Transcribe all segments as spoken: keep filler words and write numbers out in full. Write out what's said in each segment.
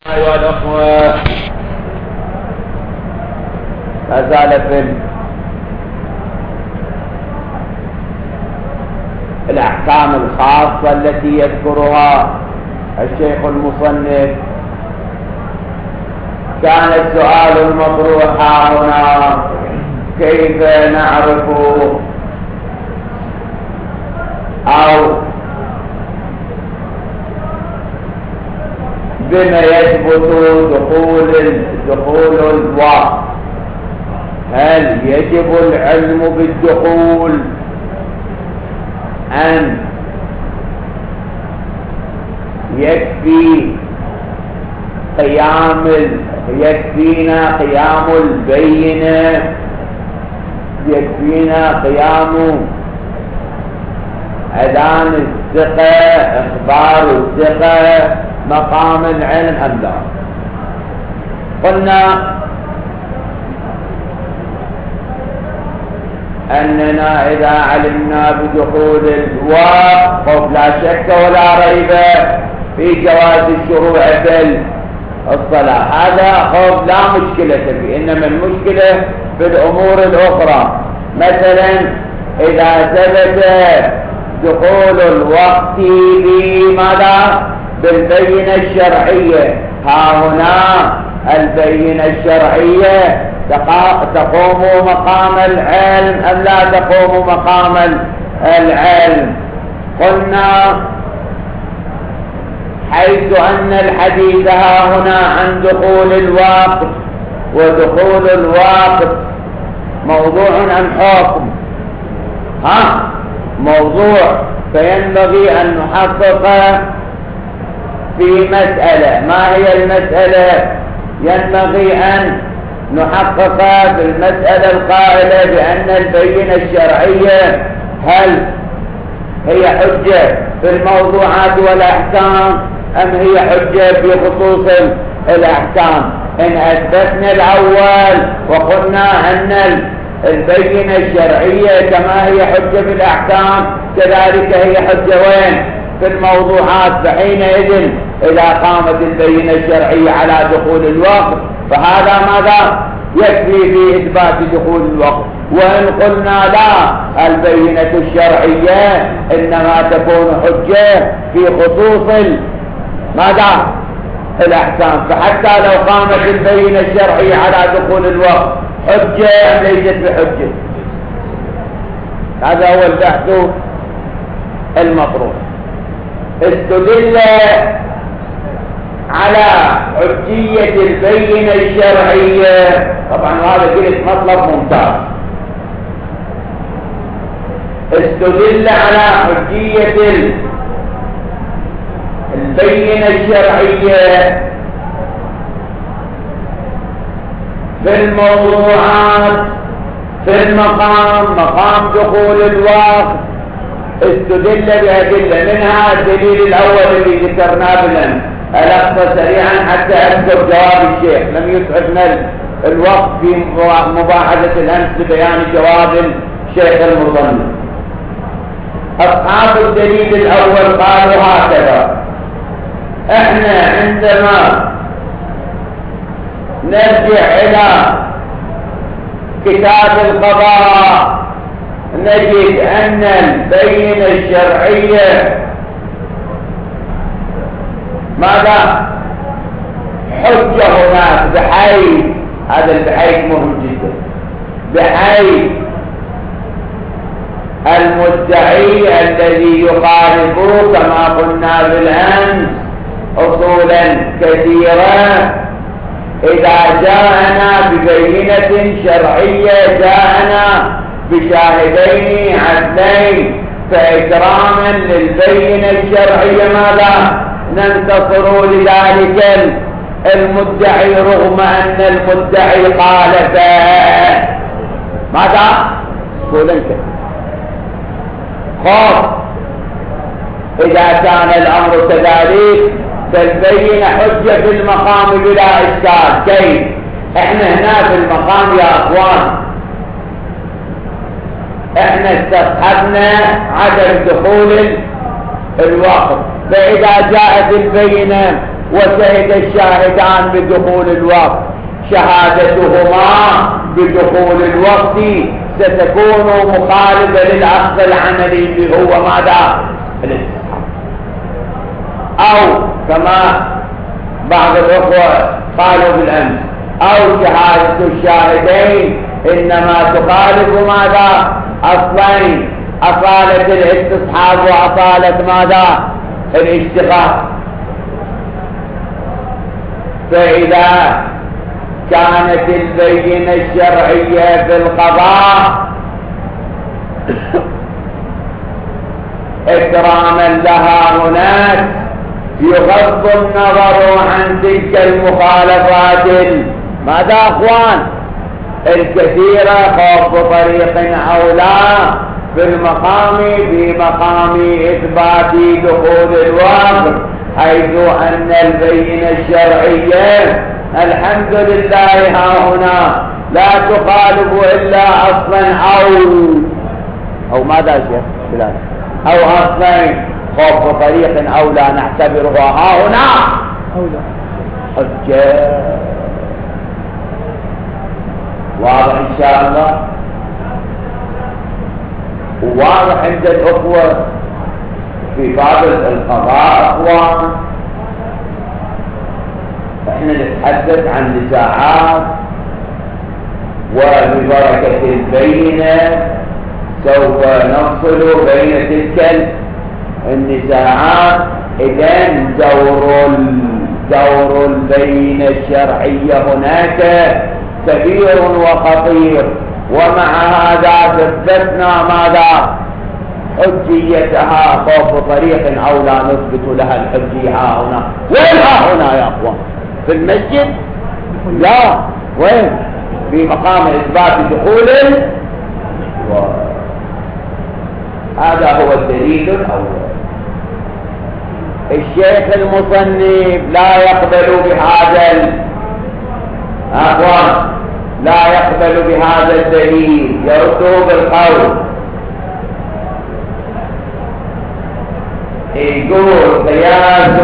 أيها الأخوة، لا زال في الأحكام الخاصة التي يذكرها الشيخ المصنف. كان السؤال المطروح هنا: كيف نعرف أو بما يثبت دخول دخول الوقت؟ هل يجب العلم بالدخول أم يكفي قيام يكفينا قيام البينة يكفينا قيام أذان الثقة إخبار الثقة مقام العلم أم لا؟ قلنا أننا إذا علمنا بدخول الوقت لا شك ولا ريب في جواز الشروع في الصلاة. هذا خوف لا مشكلة فيه، إنما المشكلة في الأمور الأخرى. مثلا إذا ثبت دخول الوقت بماذا؟ بالبينة الشرعية. ها هنا البينة الشرعية تقوم مقام العلم أم لا تقوم مقام العلم؟ قلنا حيث أن الحديث ها هنا عن دخول الوقت، ودخول الوقت موضوع أم حكم؟ ها موضوع، فينبغي أن نحقق في مسألة. ما هي المسألة؟ ينبغي أن نحقق في المسألة القائلة بأن البينة الشرعية هل هي حجة في الموضوعات والأحكام أم هي حجة في خصوص الأحكام؟ إن أثبتنا الأول وقلنا أن البينة الشرعية كما هي حجة في الأحكام كذلك هي حجة وين؟ في الموضوعات. فحينئذ إذا قامت البينة الشرعية على دخول الوقت فهذا ماذا؟ يكفي في إثبات دخول الوقت. وإن قلنا لا، البينة الشرعية إنما تكون حجة في خصوص ماذا؟ الأحكام. فحتى لو قامت البينة الشرعية على دخول الوقت حجة أم ليست بحجة؟ هذا هو البحث المطروح. استدل على حجية البينة الشرعية، طبعا هذا قلت مطلب ممتاز. استدل على حجية البينة الشرعية في الموضوعات في المقام مقام دخول الوقت. استدل بأدلة، منها الدليل الأول الذي ذكرناه بالأمس. ألخص سريعا حتى أذكر جواب الشيخ، لم يسعفنا الوقت في مباحثة الأمس لبيان جواب الشيخ المصنف. أصحاب الدليل الأول قالوا هكذا: احنا عندما نرجع إلى كتاب القضاء نجد أن البينة الشرعية ماذا؟ حجة هناك، بحيث هذا البحيث مهم جدا، بحيث المدعي الذي يخالفه كما قلنا بالأمس أصولا كثيرة إذا جاءنا ببينة شرعية جاءنا بشاهدين عدلين، فإكراما للبينة الشرعية ماذا؟ ننتصر لذلك المدعي رغم أن المدعي خالف ماذا؟ قول انت خوف. إذا كان الأمر كذلك فالبينة حجة في المقام بلا إشكال. كيف؟ احنا هنا في المقام يا أخوان احنا استصحبنا عدم دخول الوقت، فإذا جاءت البينة وشهد الشاهدان بدخول الوقت، شهادتهما بدخول الوقت ستكون مخالفة للأصل العملي اللي هو ماذا؟ الاستصحاب. أو كما بعض الأخوة قالوا بالأمس، أو شهادة الشاهدين إنما تخالف ماذا؟ أصلين، أصالة الاستصحاب وأصالة ماذا؟ الاشتغال. فإذا كانت البينة الشرعية في القضاء إكراما لها هناك يغض النظر عن تلك المخالفات ماذا أخوان الكثيرة، خوف طريق أولى في المقام في مقام إثبات دخول الوقت، حيث أن البينة الشرعية الحمد لله ها هنا لا تخالف إلا أصلا أو أو ماذا شيخ بلال أو أصلين، خوف طريق أولى نعتبرها ها هنا أولى حجة. واضح إن شاء الله، وواضح عند الأخوة في باب القضاء. أخوان احنا نتحدث عن نزاعات، وببركة البينة سوف نفصل بين تلك النزاعات. إذن دور دور البينة الشرعية هناك كبير وخطير، ومع هذا ثبتنا ماذا؟ حجيتها، خوف طريق أو لا نثبت لها الحجية ها هنا. وين ها هنا يا أخوان؟ في المسجد؟ لا، وين؟ في مقام إثبات دخول و... هذا هو الدليل الأول. الشيخ المصنف لا يقبل بهذا أخوان، لا يقبل بهذا الدليل، يرده بالقول، يقول قياس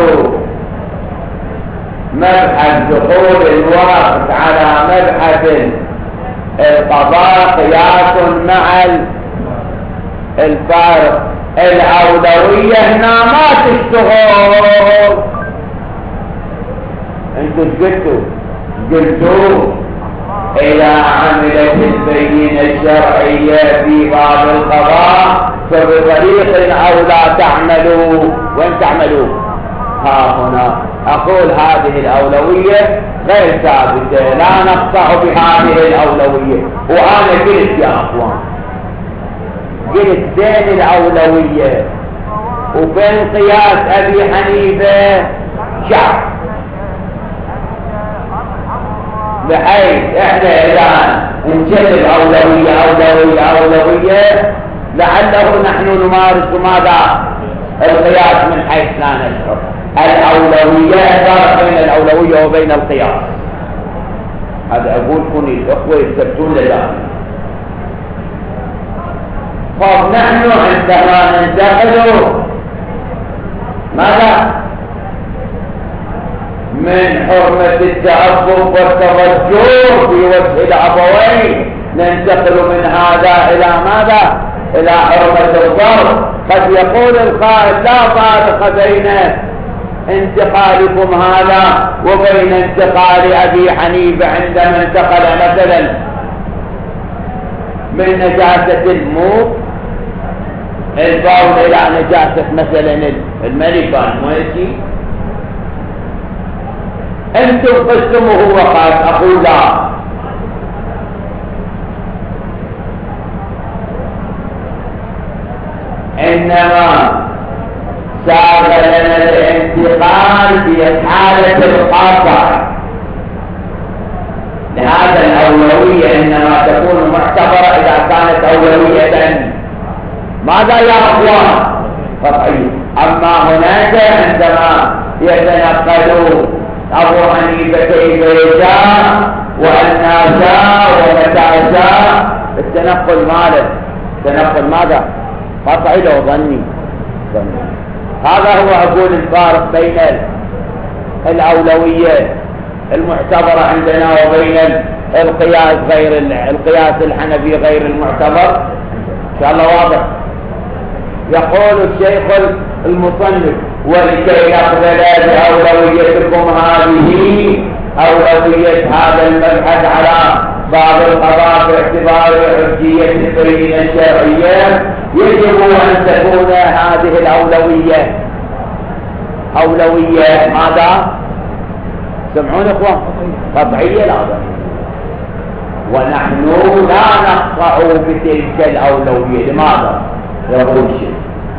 مبحث دخول الوقت على مبحث القضاء قياس مع الفارق. الأولوية هنا ما تشتغل. انتوا قلتوا قلتوا إذا عملت البينة الشرعية في باب القضاء فبطريق أو لا تعملوا. وين تعملوا؟ ها هنا. أقول هذه الأولوية غير ثابتة، لا نقطع بهذه الأولوية. وأنا قلت يا أخوان، قلت بين الأولوية وبين قياس أبي حنيفة شعب، بحيث احنا إذا نجد أولوية أولوية أولوية لعله نحن نمارس ماذا؟ القياس من حيث لا نشعر. الأولوية فرق بين الأولوية وبين القياس. هذا أقولكم الأخوة يثبتون لذلك. طب نحن عندما ننتقل ماذا؟ من حرمة التعبد والتوجه في وجه الأبوين ننتقل من هذا إلى ماذا؟ إلى حرمة الضرب. قد يقول القائل لا فارق بين انتقالكم هذا وبين انتقال أبي حنيفة عندما انتقل مثلا من نجاسة الموت البول إلى نجاسة مثلا الملكة المويتي. انتم قلتم وهو قال أقول لا، إنما سار لنا الانتقال في حالة القاطع، لهذا الأولوية إنما تكون معتبرة إذا كانت أولوية ماذا يا أخوان؟ قطعية. أما هناك عندما يتنقلوا أبو حنيفة كيف يشاء وأن شاء ومتى شاء، التنقل ماذا؟ التنقل ماذا؟ قطعي لو ظني. هذا هو أقول الفارق بين الأولوية المعتبرة عندنا وبين القياس غير القياس الحنفي غير المعتبر؟ إن شاء الله واضح. يقول الشيخ المصنف: ولكي نقبل بأولويتكم هذه أولوية هذا المبحث على بعض القضاء باعتبار حجية البينة الشرعية، يجب أن تكون هذه الأولوية أولوية ماذا؟ سمعون إخوان؟ قطعية لا ضرورية. ونحن لا نقطع بتلك الأولوية. لماذا؟ يقول الشيخ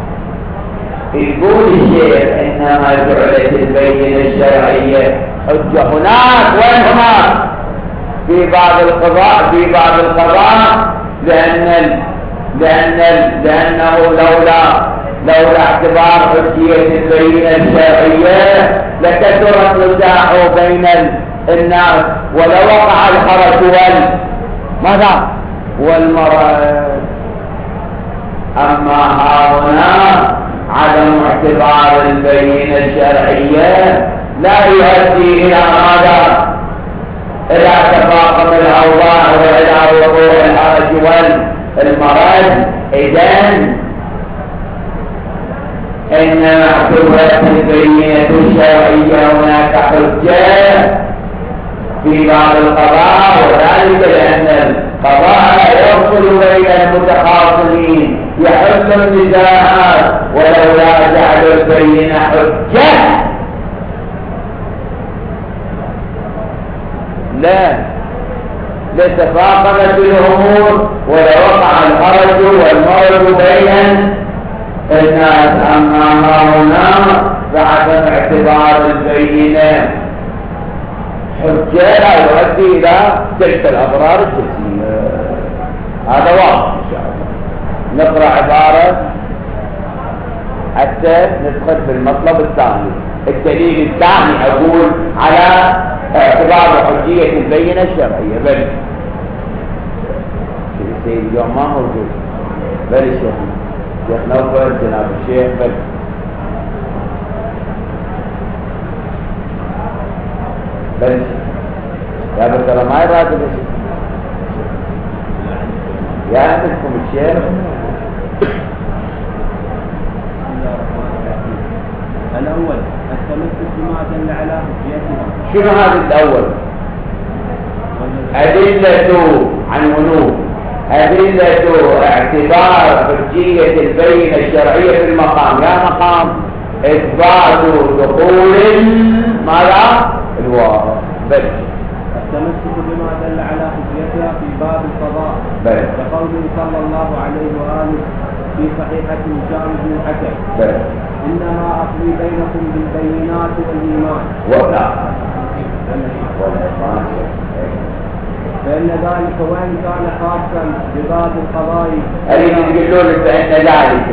يقول الشيخ إنما جعلت البينة الشرعية حجة هناك وين هناك في بعض القضاء في بعض القضاء لأن لأن لأنه لولا لولا اعتبار حجية البينة الشرعية لكثر النزاع بين الناس ولوقع الحرج وال ماذا والمرض. أما هنا عدم اعتبار البينة الشرعية لا يؤدي إلى ماذا؟ إلى تفاقم الأوضاع وإلى وقوع الحرج والمرض. إذن إنما اعتبرت البينة الشرعية هناك حجة في بعض القضاء، وذلك لأن القضاء يفصل بين المتخاصمين يحل النزاعات، ولولا جعل البينة حجة لا لتفاقمت الأمور ولوقع الحرج والمرض بين الناس. أما هنا فعدم اعتبار البينة حجة لا يؤدي إلى تلك الأضرار الجسيمة. هذا واضح إن شاء الله. نقرأ عبارة حتى ندخل في المطلب الثاني. الدليل الثاني أقول على اعتبار حجية البينة الشرعية. بل سيد اليوم ما موجود. بل الشيخ شيخ نوفل جناب الشيخ بل بل يا بكرة ما يراد الشيخ يا أمسكم الشيخ. الأول التمسك بما دل على حجيتها. شنو هذا الأول؟ أدلة عن ونوب، أدلة اعتبار حجية البينة الشرعية في المقام. يا مقام إثبات دخول ماذا؟ الواقع. بل التمسك بما دل على حجيتها في باب القضاء كقوله صلى الله عليه وآله في صحيحة هشام بن الحكم: إنما أقضي بينكم بالبينات والإيمان ولا فإن ذلك وإن كان خاصا بباب القضاء. أريد يقولون فإن ذلك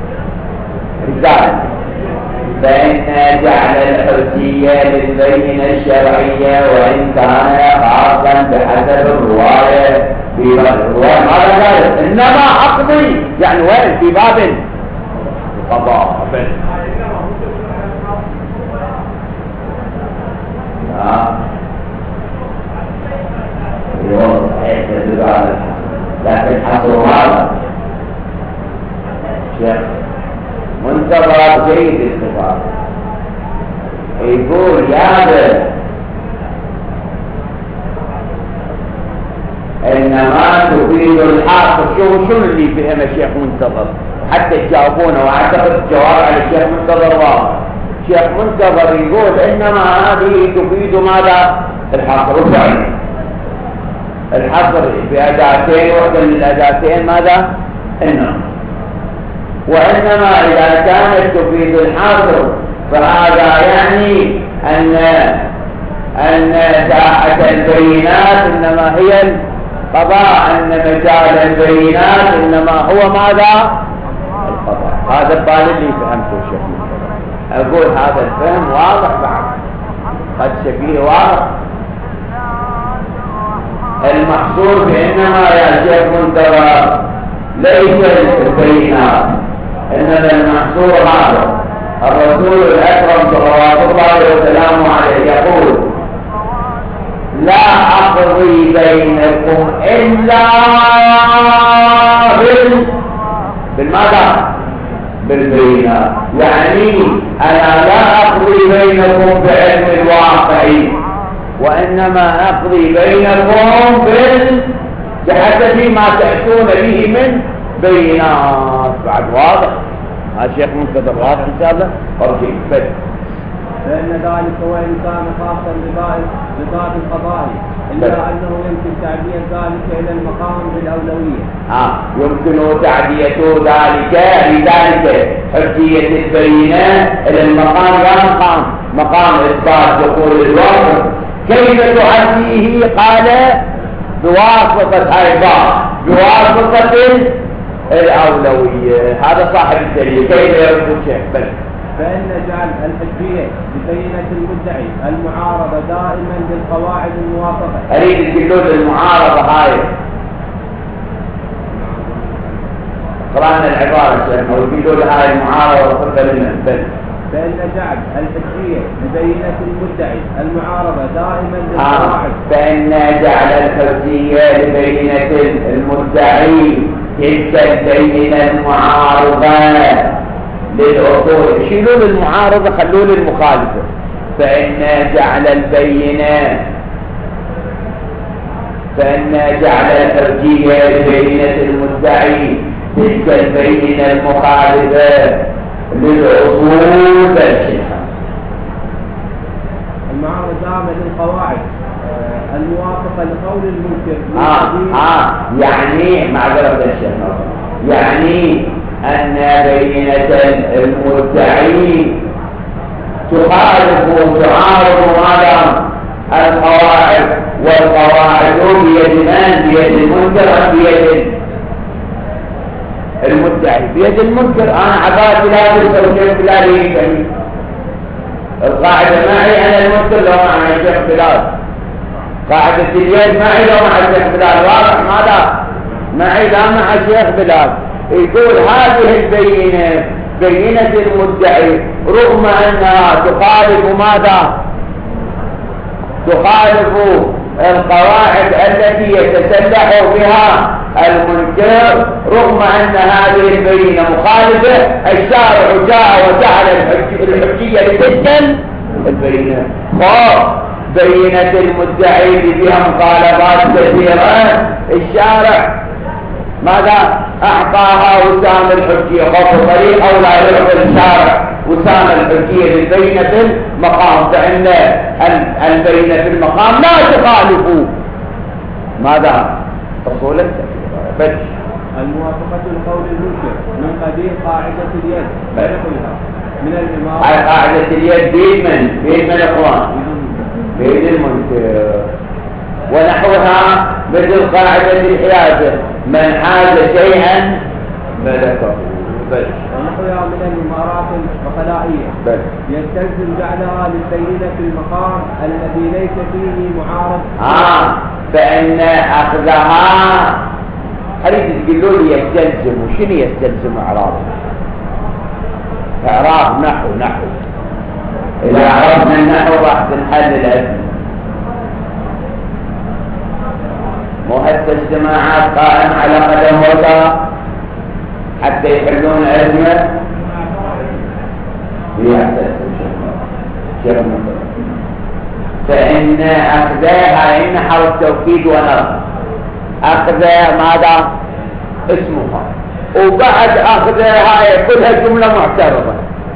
ذلك فإن جعل الحجية للبينة الشرعية وإن كان خاصا بحسب الرواية في باب الرواية. ماذا قال؟ إنما أقضي يعني وين؟ في باب القضاء. لكن حصل هذا شيخ منتظر جيد الاستفاضة. يقول يا بل إنما تفيد الحق. شو شو اللي فهم الشيخ منتظر حتى تجاوبونه؟ واعتقد الجواب على الشيخ منتظر واضح. الشيخ منتظر يقول إنما هذه تفيد ماذا؟ الحصر. وفعلا الحصر بأداتين، واحدة من الأداتين ماذا؟ إنما. وإنما إذا كانت تفيد الحصر فهذا يعني أن أن ساحة البينات إنما هي القضاء، أن مجال البينات إنما هو ماذا؟ القضاء. هذا الطالب اللي فهمته الشيخ. أقول هذا الفهم واضح بعد قد شبيه واضح. المحصور بإنما يا شيخ منتظر ليس البينات، إنما المحصور هذا الرسول الأكرم صلوات الله وسلامه عليه يقول لا أقضي بينكم إلا بال بالماذا؟ بالبينة. يعني أنا لا أقضي بينكم بعلم الواقع، وإنما أقضي بينكم بال بحسب ما تأتون به من بينات. بعد واضح؟ ها شيخ منتظر واضح إن شاء الله؟ أرجي بدأ. فإن ذلك وإن كان خاصا بباب القضاء إلا أنه يمكن تعدية ذلك إلى المقام بالأولوية. آه يمكن تعدية ذلك لذلك حجية البينة إلى المقام لا مقام مقام إثبات دخول الوقت. كيف تعديه؟ قال بواسطة أيضا بواسطة الأولوية. هذا صاحب الدليل. كيف يرد الشيخ؟ بل فإن جعل الحجية ببينة المدعي المعارضة دائما بالقواعد الموافقة. أريد تقولون المعارضة هاي قرأنا العبارة أو تقولون هاي المعارضة وصفة لنا. بل فإن جعل الحجية ببينة المدعي المعارضة دائما بالقواعد. آه. فإن جعل الحجية ببينة المدعي تلك البينة المعارضة للأصول. شيلوا المعارضة خلوا المخالفة. فإن جعل البينة فإن جعل الحجية ببينة المدعي تلك البينة المخالفة للأصول بالشيخة. المعارضة دائما للقواعد الموافقة لقول المنكر. آه آه يعني معذرة الشيخ يعني أن بينة المدعي تخالف وتعارض على القواعد، والقواعد بيد من؟ بيد المنكر أم بيد المدعي؟ بيد المنكر. أنا عبارة لا تسوي لا لي القاعدة معي أنا المنكر لو مع الشيخ بلال، قاعدة اليد معي لو مع الشيخ بلال. واضح ماذا؟ معي لا مع الشيخ بلال. يقول هذه البينة بينة المدعي رغم أنها تخالف ماذا؟ تخالف القواعد التي يتسلح بها المنكر، رغم أن هذه البينة مخالفة. الشارع جاء وجعل الحجية لتلك البينة. بينة المدعي بها مخالفات كثيرة، الشارع ماذا أعطاها وسام الحجية؟ خط طريق أو لا يعطي الشارع وسام الحجية للبينة في المقام، فإن البينة في المقام لا تخالف ماذا؟ أصولا بس الموافقة لقول المنكر من قبيل قاعدة اليد ونحوها من الإمارة. هاي قاعدة اليد بيد من؟ بيد من الإخوان؟ بيد المنكر. ونحوها مثل قاعدة الحيازة من حاز شيئا ملكه. بس ونحوها من الإمارات العقلائية بس يستلزم جعلها للبينة في المقام الذي ليس فيه معارض. آه فإن أخذها أريد تقولوا لي يستلزم. وشنو يستلزم إعراب؟ إعراب نحو نحو إذا عرفنا النحو راح تنحل الأزمة. مو هسه اجتماعات قائم على قدم وساق حتى يحلون أزمة فإن أخذها إن حرف توكيد ونصب. أخذ ماذا؟ اسمها. وبعد أخذها كلها جملة معترضة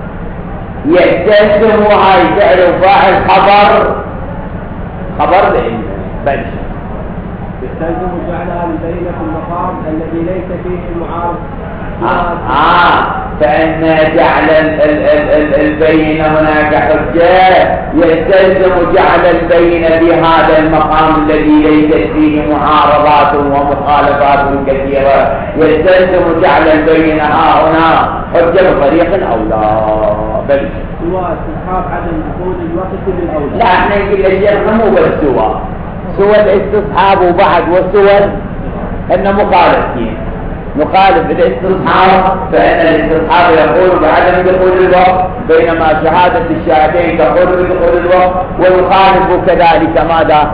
يستلزم هاي فعل وفاعل خبر خبر لإن بل يستلزم جعلها لبينة المقام الذي ليس فيه معارض. آه. آه. فإن جعل ال ال ال البينة هناك حجة يستلزم جعل البينة في هذا المقام الذي ليست فيه معارضات ومخالفات كثيرة. يستلزم جعل البينة ها هنا حجة بطريق أو لا بل سواء استصحاب عدم دخول الوقت للأولى. لا احنا نقول الشيخ مو بس سواء سوى الاستصحاب وبعد والسوى ان مخالفتين نخالف الاستصحاب فإن الاستصحاب يقول بعدم دخول الوقت، بينما شهادة الشهادين تقول بدخول الوقت، ونخالف كذلك ماذا؟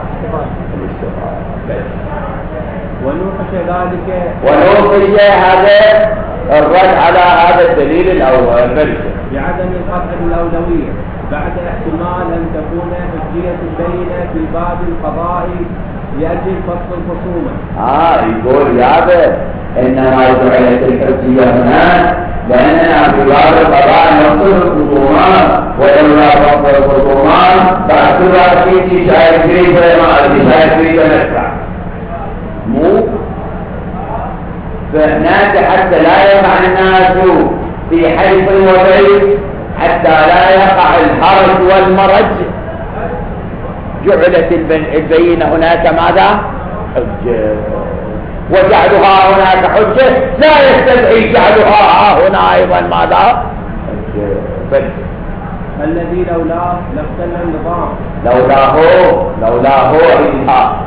ونوقش ذلك ونوقش هذا الرد على هذا الدليل الأول بعدم القطع الأولوية بعد احتمال أن تكون حجية البينة في باب القضاء لأجل فصل الخصومة. آه يقول يا ابن إنما جعلت الحجية هنا لأننا في باب القضاء نفصل الخصومات، ولولا فصل الخصومات فاعتبر في شاهد كريم فما شاهد كريم نفسه مو فهناك حتى لا يقع الناس في حيث وبيت، حتى لا يقع الحرج والمرج، جعلت البينة هناك ماذا؟ حجة، وجعلها هناك حجة لا يستدعي جعلها هنا أيضا ماذا؟ حجة. بل الذي لولاه لاختل النظام، لولاه لولاه إلها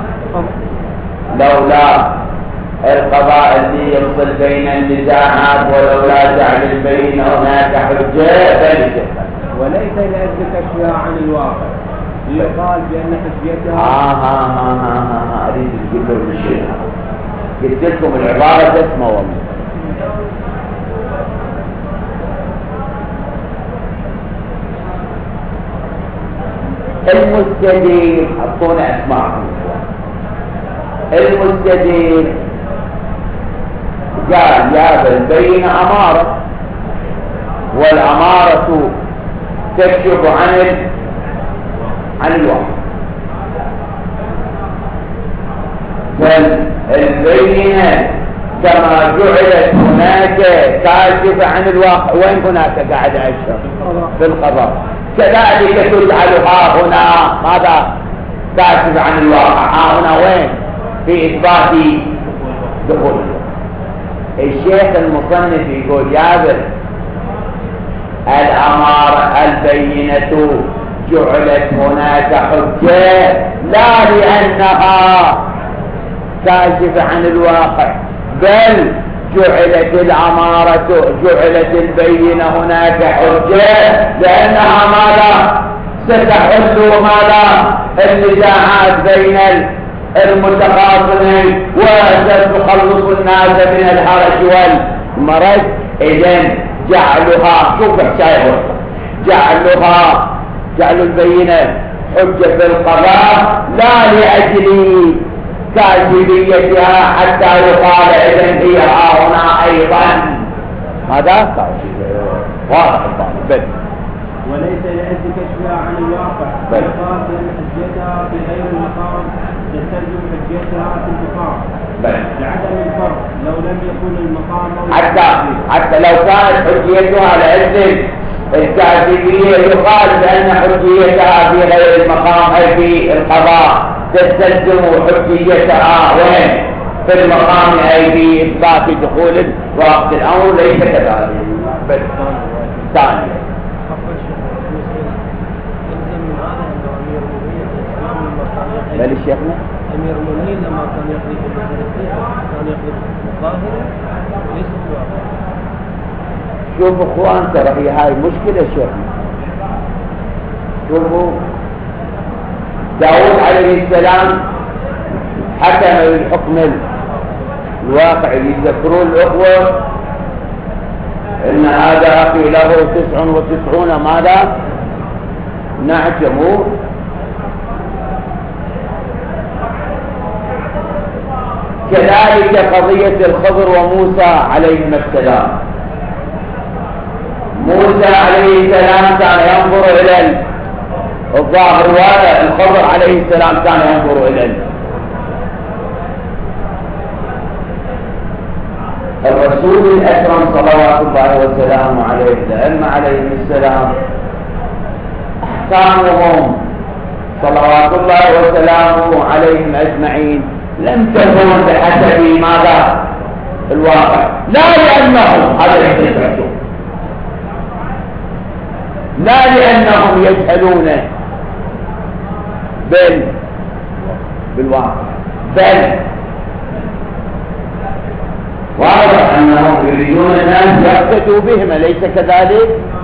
لولا القضاء الذي يفصل بين النزاعات، ولولا جعل البينة هناك حجة فلسفة، وليس لأجل كشفها عن الواقع ليقال بأن حجيتها آه ها ها ها ها أريد أجيب لكم الشيء، قلت لكم العبارة تسمى والله. المستدير حطونا أسماءكم، المستدير قال يا البين أمارة، والأمارة تكشف عن ال... عن الواقع، فالبينة كما جعلت هناك كاشفة عن الواقع، وين هناك قاعد أشهر في القضاء، كذلك تجعلها هنا ماذا؟ كاشفة عن الواقع. ها هنا وين؟ في إثبات دخول الوقت. الشيخ المصنف يقول يا ذا الأمارة البينة جعلت هناك حجة لا لأنها كاشفة عن الواقع، بل جعلت الأمارة جعلت البينة هناك حجة لأنها ماذا؟ ستحل ماذا؟ النزاعات بين المتخاصمين وستخلص الناس من الحرج والمرج. إذن جعلها شوف حكاية جعلها جعل البينة حجة في القضاء لا لأجل كاذبيتها حتى يقال إذن هي هنا أيضا هذا واضح الطالب، وليس لأجل كشفها عن الواقع، فيقال بأن حجتها في غير المقام تستلزم حجتها في المقام لعدم الفرق لو لم يكن المقام حتى حتى لو كانت حجيتها لأجل الكاذبية يقال بأن حجيتها في غير المقام أي في القضاء تستلزم حجيتها وين؟ في المقام أي في إثبات دخول وقت الأمر ليس كذلك. ثانيا بل الشيخنا أمير المؤمنين لما كان يقضي في المسألة كان يقضي الظاهر ليس الواقع. شوفوا اخوان ترى هي هاي مشكلة شيخنا. شوفوا داود عليه السلام حكم بالحكم الواقع، يذكرون الأخوة إن هذا أخي له تسع وتسعون ماذا؟ نعجموا كذلك قضية الخضر وموسى عليهما السلام. موسى عليه السلام كان ينظر إلى الظاهر، ولا الخضر عليه السلام كان ينظر إلى الرسول الأكرم صلوات الله وسلامه عليه، الأئمة عليهم السلام أحكامهم صلوات الله وسلامه عليهم أجمعين لم تكن بحسب ماذا؟ الواقع، لا لأنهم هذا يتسعون، لا لأنهم يجهلون بل بالواقع، بل واضح أنهم يريدون الناس يقتدوا بهم، أليس كذلك؟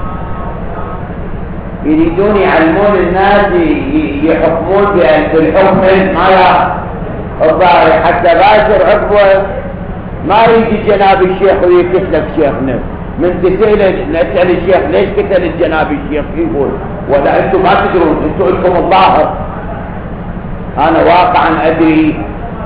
يريدون يعلمون الناس يحكمون بالحكم ما الظاهر، حتى باشر عقبه ما يجي جناب الشيخ ويكتلك شيخنا، من تسأل نسأل الشيخ ليش قتل الجناب الشيخ يقول ولا أنتم ما تدرون، أنتم لكم الظاهر. أنا واقعا أدري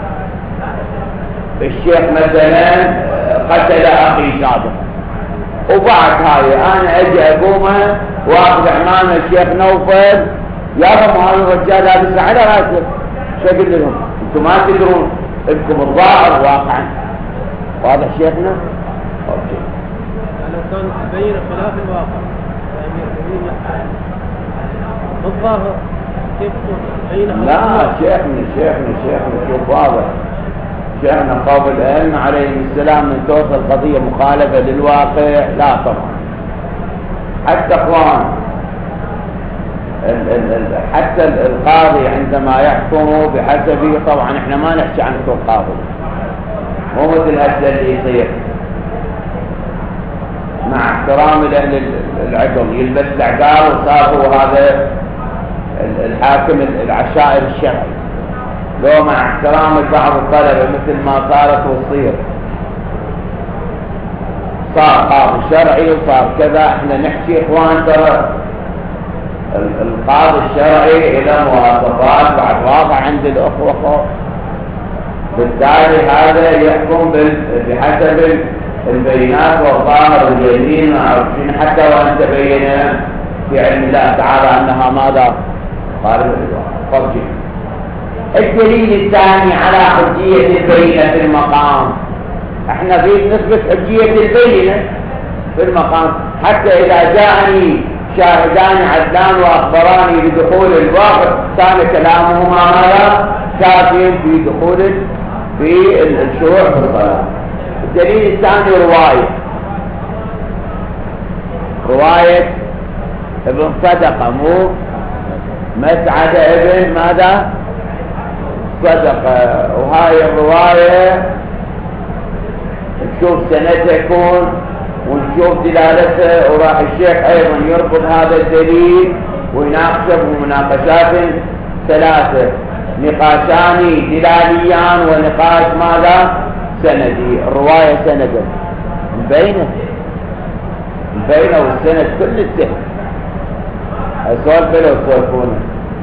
الشيخ مثلا قتل أخي صادق، وبعد هاي أنا أجي أقومه وأخذ عمامة الشيخ نوفل يرم هذا الرجال لابس على راسه، شو أقول لهم؟ أنتم ما تدرون، لكم الظاهر واقعا. واضح شيخنا؟ أوكي. لو كان تبين خلاف الواقع الظاهر كيف تبين؟ لا شيخنا شيخنا شيخنا شوف واضح، شيخنا قابل العلم عليه السلام من توصل قضية مخالفة للواقع لا طبعا. حتى اخوان ال ال ال حتى القاضي عندما يحكم بحسبه، طبعا احنا ما نحكي عن القاضي مو مثل هذا اللي يصير، مع احترام لاهل العدل يلبس العقال وصار هو هذا الحاكم العشائر الشرعي، لو مع احترام بعض الطلبه مثل ما صارت وتصير، صار قاضي شرعي وصار كذا. احنا نحكي اخوان ترى القاضي الشرعي له مواصفات بعد واضح عند الاخوه، بالتالي هذا يحكم بحسب البينات والظاهر الجليل، حتى وان تبين في علم الله تعالى انها ماذا قال فرجه. الدليل الثاني على حجية البينة في المقام، احنا في نثبت حجية البينة في المقام، حتى اذا جاءني شاهدان عدلان واخبراني بدخول الواقع كان كلامهما ماذا كافيا في دخول في الشروع في الصلاة. الدليل الثاني رواية رواية ابن صدقة مو مسعد ابن ماذا صدقة، وهاي الرواية نشوف سنته يكون ونشوف دلالته، وراح الشيخ ايضا يرفض هذا الدليل ويناقشه بمناقشات ثلاثة، نقاشان دلاليان ونقاش ماذا سندي. الرواية سندا مبينة مبينة والسند كل السند أسوال بلو تسولفونه.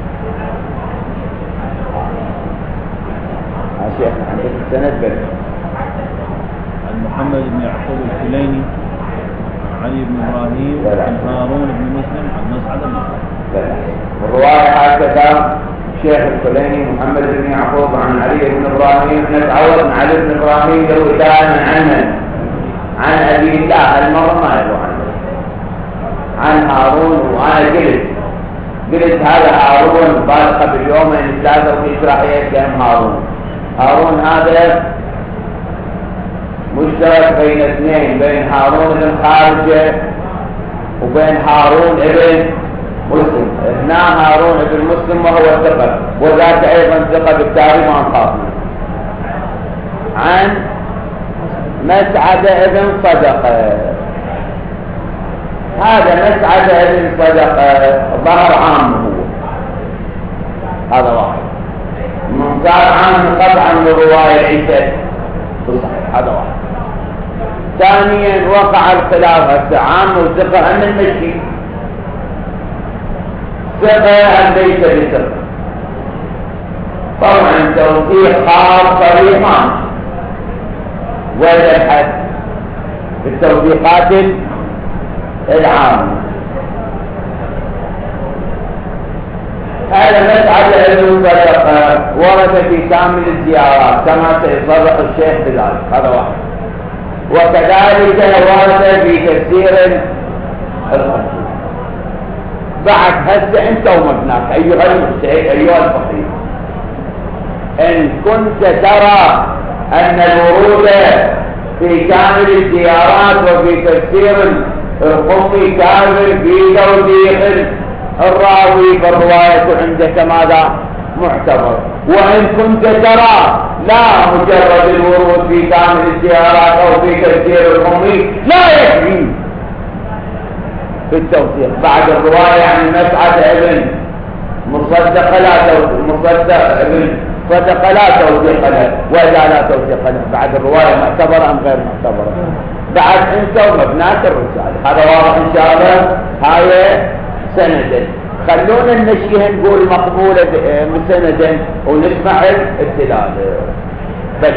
ها شيخنا عندك السند بلو عن محمد بن يعقوب الكليني علي بن إبراهيم عن هارون بن مسلم عن مسعد بن مسلم. الرواية هكذا الشيخ الكليني محمد بن يعقوب عن علي بن إبراهيم، نتعود عن علي بن إبراهيم يروي دائما عنه عن أبي الله، المرة ما يروي عنه عن هارون. وأنا قلت قلت هذا هارون بال قبل يومين ثلاثة وفي إسرائيل كان هارون هارون هذا مشترك بين اثنين، بين هارون بن خارجة وبين هارون ابن مسلم. هنا هارون ابن مسلم وهو ثقة، وذاك ايضا ثقة بالتاريخ ما نخافه. عن مسعد ابن صدقة، هذا مسعد ابن صدقة ظهر عام هو، هذا واحد من صار عام قطعا من رواية عيسى صحيح، هذا واحد. ثانيا وقع الخلاف هسه عام وثقة هم المشي، ثقة أم ليس بثقة؟ طبعا توثيق خاص صريحا ولا الحد في التوثيقات العامة. هذا مسعد ابن صدقة ورد في كامل الزيارات كما سيصرح الشيخ بذلك، هذا واحد. وكذلك ورد في تفسير الخمسين. بعد هسه انت ومبناك ايها المجتهد ايها الفقيه، ان كنت ترى ان الورود في كامل الزيارات وفي تفسير القمي كامل في توثيق الراوي، فالرواية عندك ماذا معتبر. وإن كنت ترى لا مجرد الورود في كامل الزيارات أو في تفسير الأمي لا يكفي في التوثيق بعد الرواية عن مسعد ابن مصدق لا توثيق مصدق ابن صدق لا توثيق له وإذا لا توثيق له بعد الرواية معتبرة أم غير معتبرة بعد انت ومبنات الرسالة. هذا واضح إن شاء الله. هاي سندا خلونا نمشيها نقول مقبولة مسندا ونسمع الدلالة. بل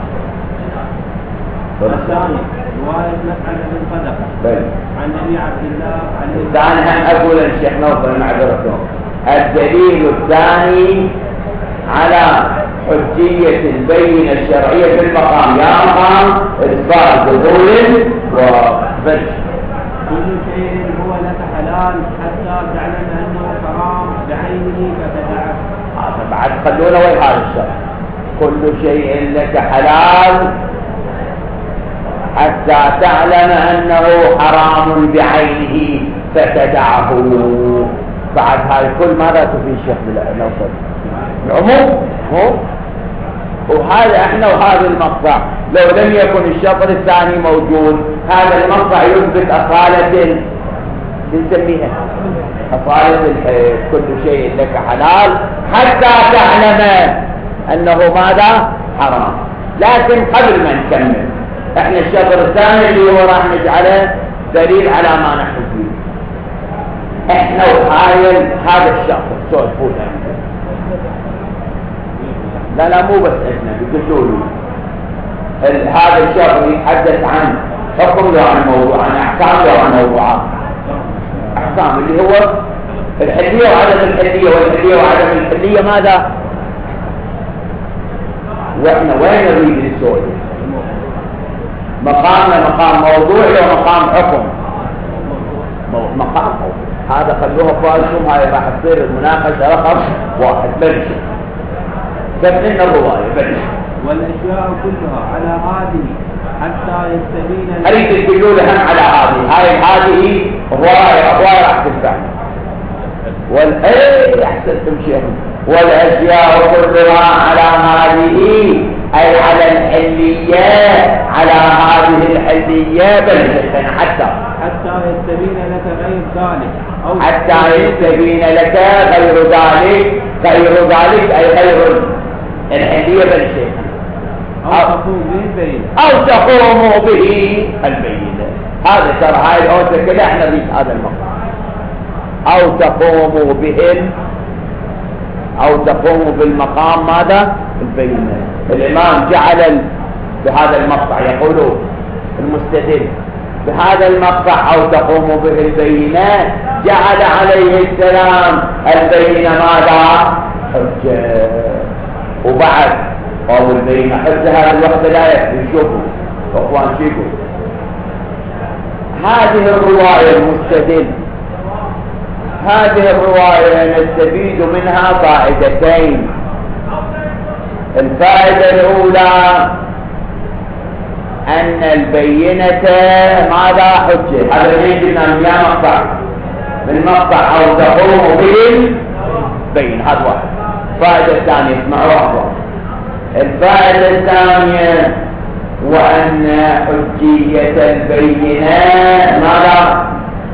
الثاني رواية مسعد بن صدقة عن أبي عبد الله عليه الثاني هم أقول الشيخ نوفل معذرته. الدليل الثاني على حجية البينة الشرعية في المقام يا مقام إصدار دخول وفرش. كل شيء هو لك حلال حتى تعلم أنه حرام بعينه فتدعه. هذا بعد خلونا وين هذا الشرع. كل شيء لك حلال حتى تعلم أنه حرام بعينه فتدعه. بعد هاي كل ماذا تفيد الشيخ نوصل العموم هو وهذا احنا وهذا المقطع لو لم يكن الشطر الثاني موجود هذا المقطع يثبت أصالة نسميها أصالة كل شيء لك حلال حتى تعلم أنه ماذا حرام. لكن قبل ما نكمل احنا الشطر الثاني اللي هو راح نجعله دليل على ما نحن فيه. احنا وهاي هذا الشطر سولفوا لا لا مو بس احنا بتقولوا هذا الشطر يتحدث عن حكم له عن موضوع عن احكام له عن موضوعات. احكام اللي هو الحلية وعدم الحلية والحلية وعدم الحلية ماذا واحنا وين نريد نسوي مقامنا مقام موضوعي ومقام حكم مقام هذا خلوها فالكم. هاي راح تصير المناقشة رقم واحد. بلش تبنين الرواية بلش والأشياء كلها على هذه حتى يستبين أريد تقولوا لهم على هذه هاي هذه رواية رواية راح تنفع والأي أحسن تمشي والأشياء كلها على هذه أي على الحلية على هذه الحلية بل حتى حتى يستبين لك غير ذلك أو حتى يستبين لك غير ذلك غير ذلك أي غير الحلية بل شيء أو تقوم به البينة أو تقوم به البينة. هذا ترى هاي الأوسة كده احنا نريد هذا المقام أو تقوم بهم أو تقوم بالمقام ماذا البينة. الإمام جعل بهذا المقطع يقول المستدل بهذا المقطع أو تقوم به البينة جعل عليه السلام البينة ماذا حجة. وبعد أو البينة حجة هذا الوقت لا يكفي. شوفوا أخوان شيكوا هذه الرواية المستدل هذه الرواية نستفيد منها فائدتين. الفائدة الأولى أن البينة ماذا حجة. هذا اللي قلنا من مقطع من مقطع أو تقوم به البين. هذا واحد. الفائدة الثانية اسمعوا. الفائدة الثانية وأن حجية البينة ماذا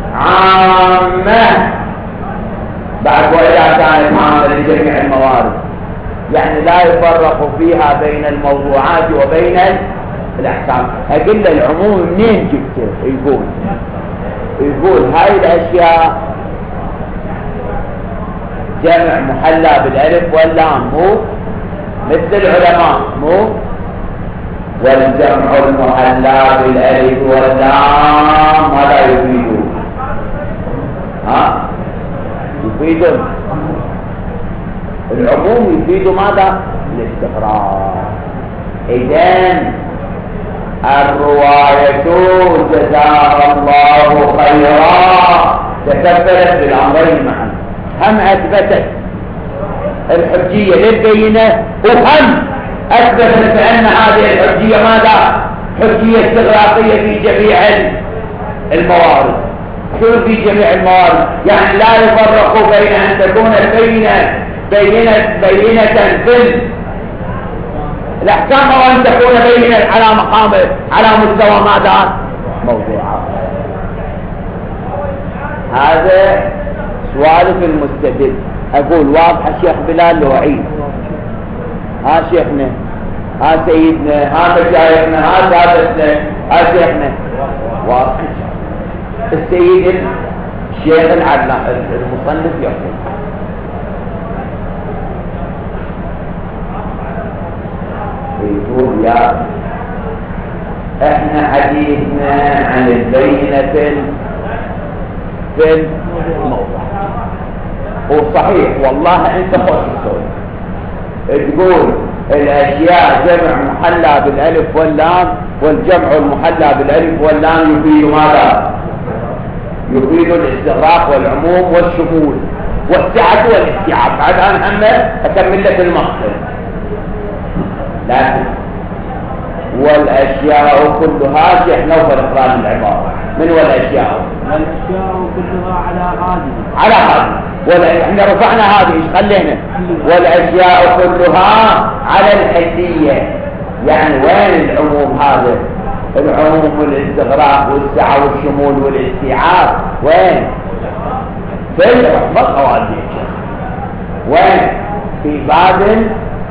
عامة بعد وإذا كانت عامة لجميع الموارد يعني لا يفرق فيها بين الموضوعات وبين الأحكام. أقول العموم منين جبته يقول يقول هاي الأشياء جمع محلى بالألف واللام مو مثل العلماء مو والجمع المحلى بالألف واللام ماذا يفيدون ها يفيدون العموم يفيد ماذا الاستقرار. إذن الرواية جزاها الله خيرا تكفلت بالأمرين معا. هم أثبتت الحجية للبينة وهم أثبتت بأن هذه الحجية ماذا حجية استغراقية في جميع الموارد. شو في جميع الموارد يعني لا يفرق بين أن تكون البينة بينة بينة في الأحكام أو أن تكون بينة على مقام على مستوى ماذا؟ موضوعات. هذا سؤال في المستدل. أقول واضح الشيخ بلال لو عيد. ها شيخنا، ها سيدنا، ها مشايخنا، ها سادتنا، ها شيخنا، واضح. السيد الشيخ العلامة المصنف يقول يقول يا احنا حديثنا عن البينة في الموضوع. وصحيح والله انت خوش الصوت تقول الاشياء جمع محلى بالالف واللام، والجمع المحلى بالالف واللام يفيد ماذا؟ يفيد الاستغراق والعموم والشمول والسعة والاستيعاب. بعد ان هم اكمل لك المقصد. لكن والاشياء كلها شيخ نوفل اقران العباره من والاشياء والاشياء كلها على هذه على هذه ولا احنا رفعنا هذه ايش خلينا والاشياء كلها على الحديه. يعني وين العموم؟ هذا العموم والاستغراق والسعه والشمول والاستيعاب وين؟ في الرحمه هذه وين؟ في باب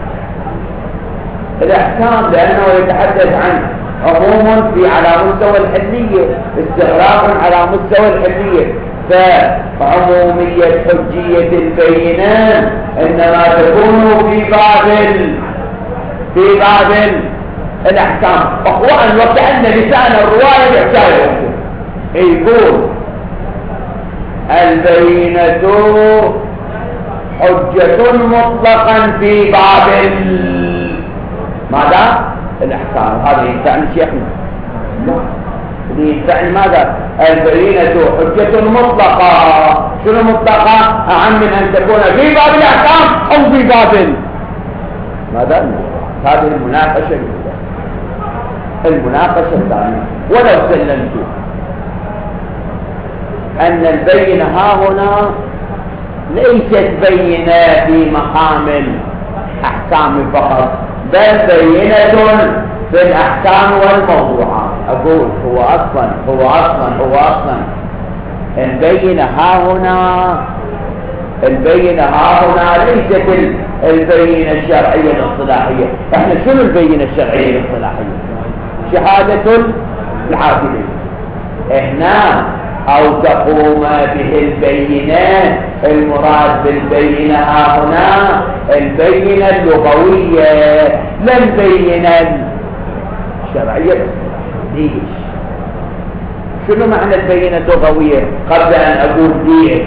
الأحكام، لأنه يتحدث عن عموم في على مستوى الحلية، استغراق على مستوى الحلية. فعمومية حجية البينات إنما تكون في باب في باب الأحكام. أخوان وكأن لسان الرواية يحتاج يقول البينة حجة مطلقا في باب ماذا؟ الأحكام. هذا ينفعني شيخنا؟ اللي ينفعني ماذا؟ البينة حجة مطلقة. شنو مطلقة؟ أهم من أن تكون في باب الأحكام أو في باب ماذا؟ هذه المناقشة الأولى. المناقشة الثانية ولو سلمت أن البينة ها هنا ليست بينة في مقام الأحكام فقط، بل بينة في الأحكام والموضوعات. أقول هو أصلا هو أصلا هو أصلا البينة ها هنا البينة ها هنا ليست البينة الشرعية الاصطلاحية. احنا شنو البينة الشرعية الاصطلاحية؟ شهادة العادلين. هنا أو تقوم به البينة. المراد بالبينة ها هنا البينة اللغوية لا البينة الشرعية. ليش؟ شنو معنى البينة اللغوية قبل أن أقول ليش؟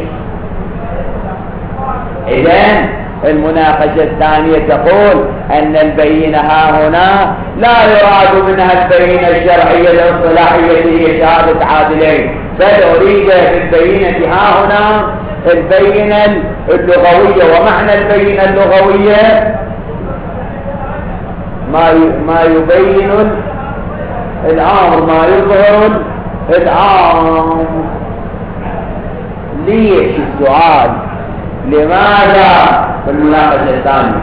إذن المناقشة الثانية تقول أن البينة ها هنا لا يراد منها البينة الشرعية الاصطلاحية هي شهادة عادلين، بل أريد بالبينة ها هنا البينة اللغوية. ومعنى البينة اللغوية ما ما يبين الأمر، ما يظهر الأمر. ليش السؤال؟ لماذا في المناقشة الثانية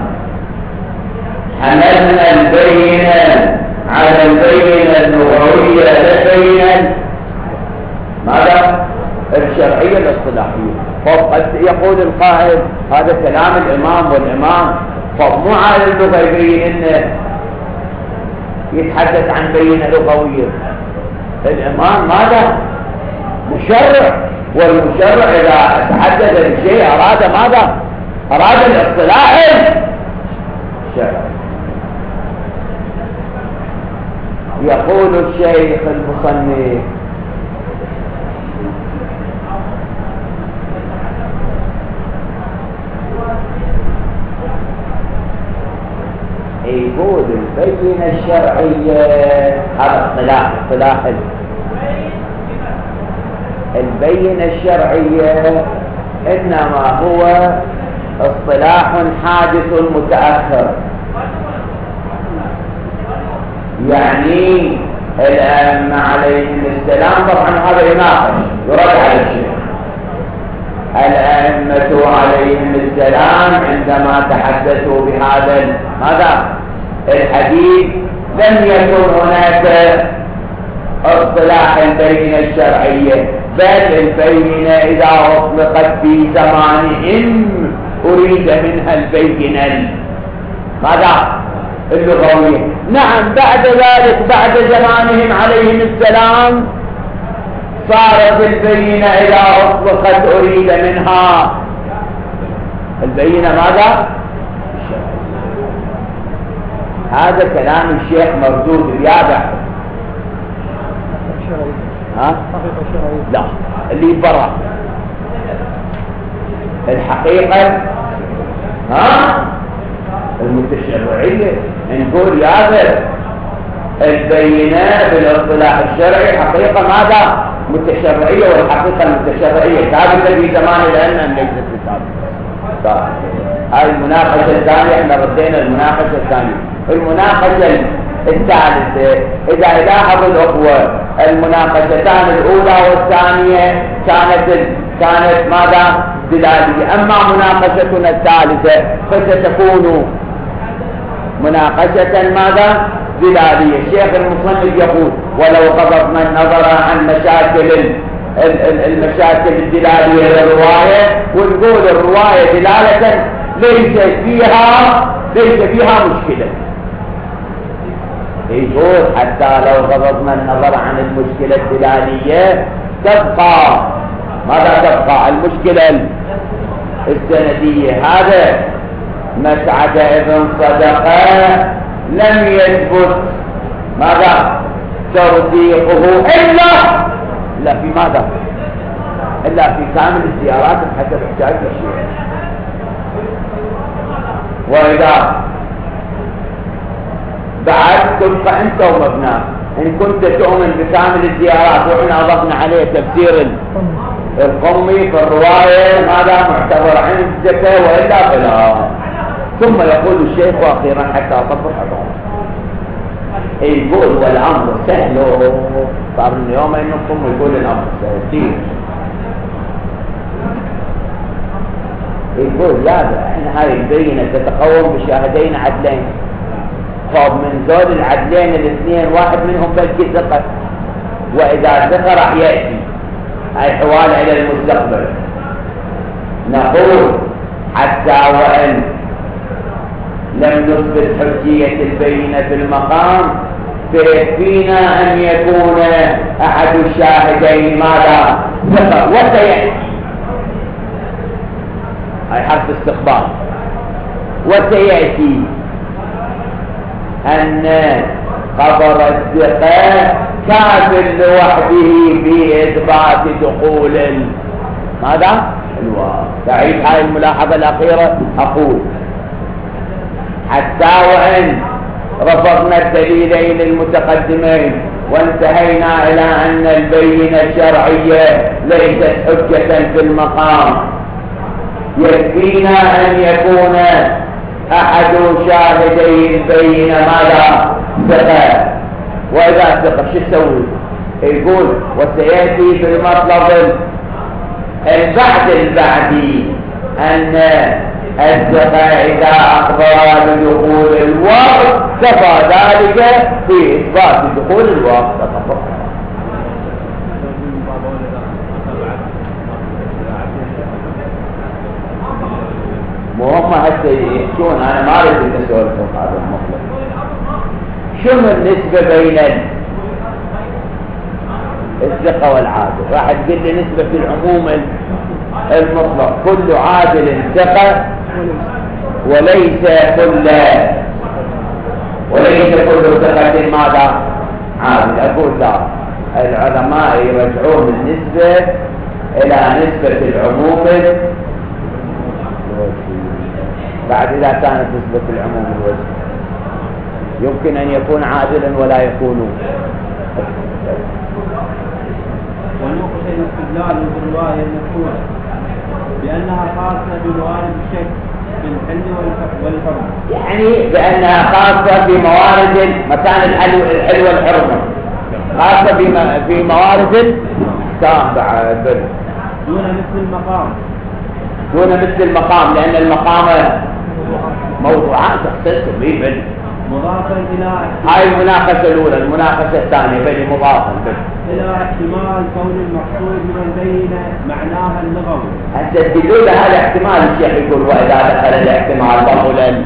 حملنا البينة على البينة اللغوية لا البينة ماذا؟ الشرعية الاصطلاحية. فقد يقول القائل هذا كلام الإمام، والإمام فمو على اللغة يبين إنه يتحدث عن بينة لغوية. الإمام ماذا؟ مشرع، والمشرع إذا تحدث بشيء أراد ماذا؟ أراد الاصطلاح الشرعي. يقول الشيخ المصنف يقول البينة الشرعية هذا اصطلاح اصطلاح البينة الشرعية إنما هو اصطلاح حادث متأخر. يعني الأئمة عليهم السلام طبعا هذا يناقش يرد على الشيء الأئمة عليهم السلام عندما تحدثوا بهذا ماذا الحديث لم يكن هناك اصطلاح البينة الشرعية، بل البينة إذا أطلقت في زمانهم أريد منها البينة ماذا اللغوية. نعم بعد ذلك بعد زمانهم عليهم السلام صارت البينة إذا أطلقت أريد منها البينة ماذا؟ هذا كلام الشيخ مردود بيابع. ها؟ لا اللي برا الحقيقة ها المتشرعية نقول يا البينة بالاصطلاح الشرعي حقيقة ماذا متشرعية، والحقيقة المتشرعية ثابتة في زمان الأئمة أم ليست ثابتة. هاي المناقشة الثانية احنا ردينا المناقشة الثانية. المناقشة الثالثة إذا لاحظوا الأخوة المناقشتان الأولى والثانية كانت كانت ماذا دلالية، أما مناقشتنا الثالثة فستكون مناقشة ماذا دلالية. الشيخ المصنف يقول ولو غضبنا النظر عن مشاكل المشاكل الدلالية للرواية، ونقول الرواية دلالة ليس فيها ليس فيها مشكلة. يقول حتى لو غضبنا النظر عن المشكلة الدلالية تبقى ماذا تبقى المشكلة السندية. هذا مسعد ابن صدقة لم يثبت ماذا توثيقه إلا إلا في ماذا إلا في كامل الزيارات حسب احتياج الشيخ. وإذا بعد تبقى أنت ومبناك إن كنت تؤمن بكامل الزيارات وإحنا أضفنا عليه تفسير القومي في الرواية هذا معتبر عندك وإلا فلا. ثم يقول الشيخ وأخيرا حتى أطبق هذا يقول والأمر سهل. صار من يوم إنكم يقول الأمر سهل. يقول لا احنا هاي البينة تتقوم بشاهدين عدلين. طب من دول العدلين الاثنين واحد منهم بلكي ثقة، وإذا ثقة راح يأتي هاي حوال إلى المستقبل. نقول حتى وإن لم نثبت حجية البينة في المقام فيكفينا أن يكون أحد الشاهدين ماذا ثقة، وسيأتي هاي حرف استقبال. وسيأتي أن خبر الثقة كاف لوحده بإثبات دخول ماذا الواو. تعيد هاي الملاحظة الأخيرة. أقول حتى وإن رفضنا الدليلين المتقدمين وانتهينا إلى أن البينة الشرعية ليست حجة في المقام، يكفينا أن يكون أحد شاهدي البينة ماذا ثقة. وإذا ثقة شو يسوي؟ يقول وسيأتي في المطلب البعد البعدي أن الثقة إذا أخبر بدخول الوقت كفى ذلك في إثبات دخول الوقت. وهم هسه يحكون انا ما اريد ان اسولف هذا المطلب. شنو النسبه بين الثقه والعادل؟ راح تقول لي نسبه في العموم المطلق كل عادل ثقه وليس كل وليس كل ثقه ماذا عادل. اقول لا، العلماء يرجعون النسبه الى نسبه العموم بعد إذا كانت نسبة العموم الوجه يمكن أن يكون عادلا ولا يكون. ونقطة الاستدلال بالرواية المذكورة بأنها خاصة بموارد الشك في الحل والحرمة، يعني بأنها خاصة في موارد مكان الحل والحرمة، خاصة في موارد التابعة دون مثل المقام دون مثل المقام، لأن المقام موضوعات تختص به بل مضافا إلى هاي المناقشة الأولى. المناقشة الثانية بل مضافا بل إلى احتمال كون المقصود من البينة معناها اللغوي. هسه الدليل هذا احتمال الشيخ يقول وإذا دخل الاحتمال بطل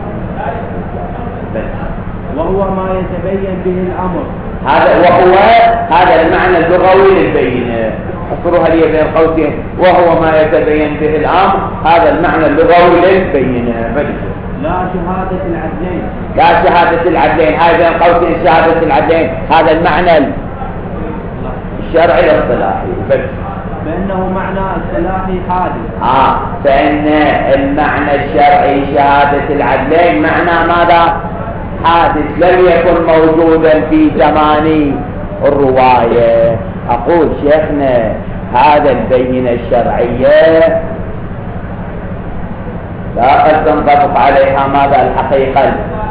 وهو ما يتبين به الأمر. هذا وهو هذا المعنى اللغوي للبينة. احصروها لي بين قوسين وهو ما يتبين به الأمر، هذا المعنى اللغوي للبينة. لا شهادة العدلين. لا شهادة العدلين، هاي بين قوسين شهادة العدلين، هذا المعنى الشرعي الاصطلاحي. بس فإنه معنى اصطلاحي حادث. آه فإن المعنى الشرعي شهادة العدلين معنى ماذا؟ حادث، لم يكن موجودا في زمان الرواية. أقول شيخنا هذا البينة الشرعية لا قد تنطبق عليها ماذا الحقيقة؟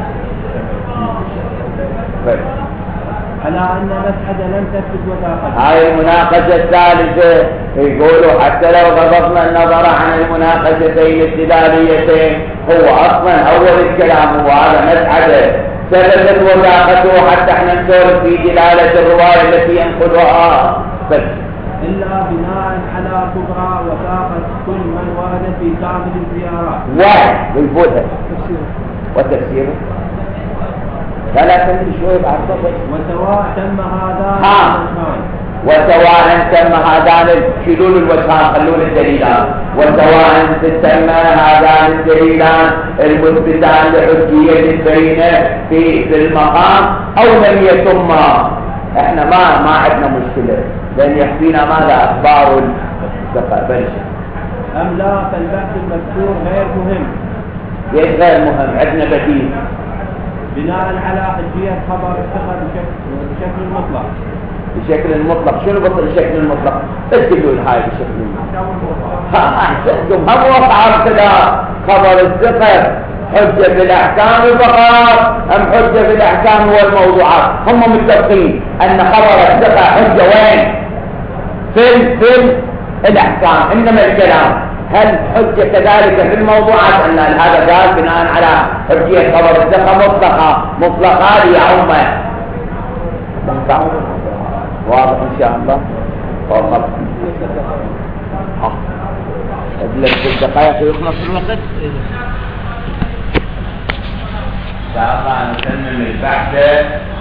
على أن مسعد لم تثبت وثاقته. هاي المناقشة الثالثة يقولوا حتى لو غضبنا النظر عن المناقشتين الدلاليتين، هو أصلا أول الكلام هو هذا مسعد ثبتت وثاقته حتى احنا نسولف في دلالة الرواية التي ينقلها بس. إلا بناء على كبرى وثاقة كل من ورد في كامل الزيارات. واحد بالفوتة وتفسيره ثلاثة من شوي بعد ضبط. وسواء تم هذان ها وسواء تم هذان شلول الوجهان خلون الدليلان، وسواء تم هذان الدليلان المثبتان لحجية البينة في في المقام أو لم يتم، احنا ما ما عندنا مشكلة، لأن يكفينا ماذا أخبار البرشة. أم لا فالبحث المذكور غير مهم. ليش غير مهم؟ عندنا بديل بناء على حجية خبر الثقة بشكل مطلق. بشكل مطلق. شنو بطل الشكل المطلق؟ تسجلوا هاي بشكل مطلق. ها احسنتم، هم وقعوا كذا خبر الثقة حجة بالأحكام فقط أم حجة بالأحكام والموضوعات؟ هم متفقين أن خبر الثقة حجة وين؟ في في الأحكام، إنما الكلام هل حجة كذلك في الموضوعات؟ أن هذا قال بناء على حجية خبر الثقة مطلقة مطلقة يا عمة. واضح إن شاء الله. فوق ها قبل الدقائق يخلص الوقت. إن شاء الله نكمل البحث